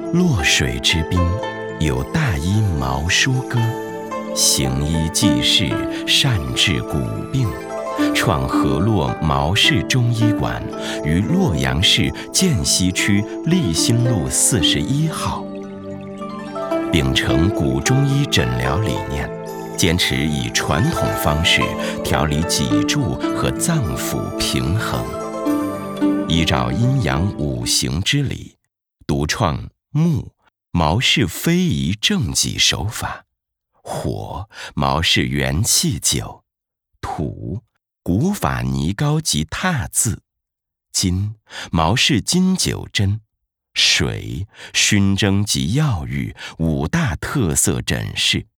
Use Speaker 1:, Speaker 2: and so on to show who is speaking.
Speaker 1: 洛水之滨，有大医毛书歌，行医济世，善治骨病，创河洛毛氏中医馆于洛阳市涧西区立新路41号。秉承古中医诊疗理念，坚持以传统方式调理脊柱和脏腑平衡，依照阴阳五行之理，独创木毛氏非遗正脊手法，火毛氏元气灸，土古法泥膏及拓字，金毛氏金灸针，水熏蒸及药浴5大特色诊式。